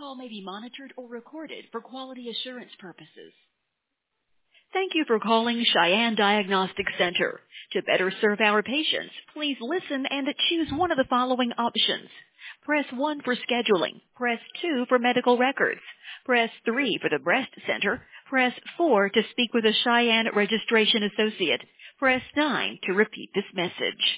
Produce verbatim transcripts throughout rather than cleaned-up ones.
call may be monitored or recorded for quality assurance purposes. Thank you for calling Cheyenne Diagnostic Center. To better serve our patients, please listen and choose one of the following options. Press one for scheduling. Press two for medical records. Press three for the breast center. Press four to speak with a Cheyenne registration associate. Press nine to repeat this message.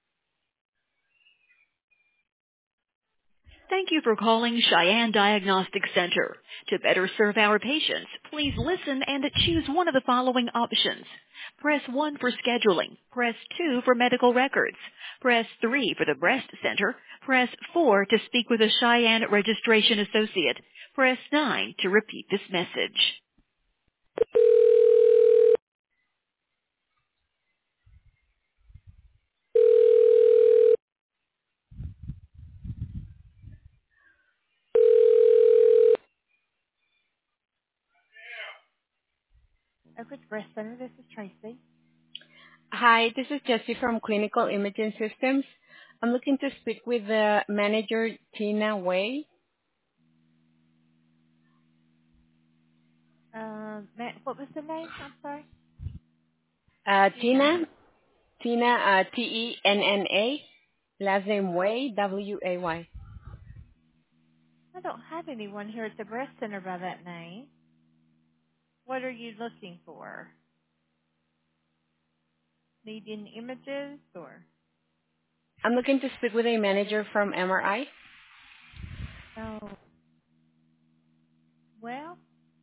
Thank you for calling Cheyenne Diagnostic Center. To better serve our patients, please listen and choose one of the following options. Press one for scheduling. Press two for medical records. Press three for the breast center. Press four to speak with a Cheyenne registration associate. Press nine to repeat this message. Oakridge Breast Center, this is Tracy. Hi, this is Jessie from Clinical Imaging Systems. I'm looking to speak with the manager, Tina Way. Um, Matt, what was the name? I'm sorry. Uh, Tina, Tina, uh, T E N N A, last name Way, W A Y. I don't have anyone here at the breast center by that name. What are you looking for? Needing images or? I'm looking to speak with a manager from M R I. Oh, well,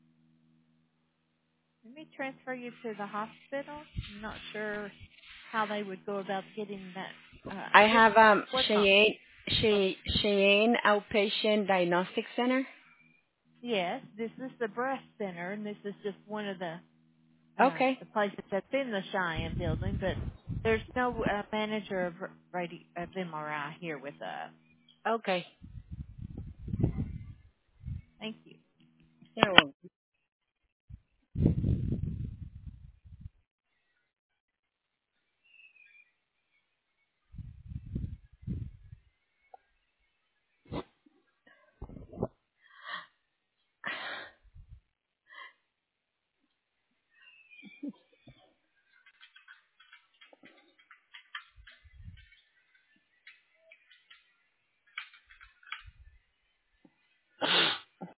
let me transfer you to the hospital. I'm not sure how they would go about getting that. Uh, I which, have um, what hospital? Cheyenne, Chey- Cheyenne Outpatient Diagnostic Center. Yes, this is the breast center, and this is just one of the uh, Okay, the places that's in the Cheyenne building, but there's no uh, manager of, radi- of M R I here with us. okay. Thank you. You're welcome.